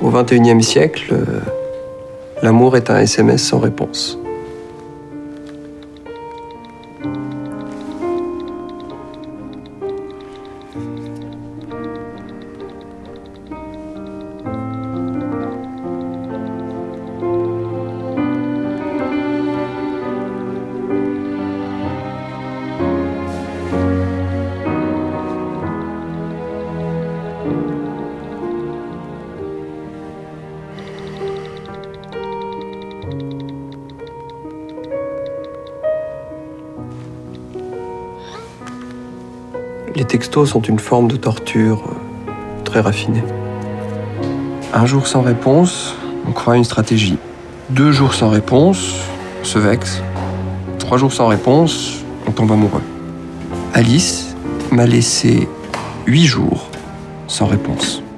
Au XXIe siècle, l'amour est un SMS sans réponse. Les textos sont une forme de torture très raffinée. Un jour sans réponse, on croit à une stratégie. 2 jours sans réponse, on se vexe. 3 jours sans réponse, on tombe amoureux. Alice m'a laissé 8 jours sans réponse.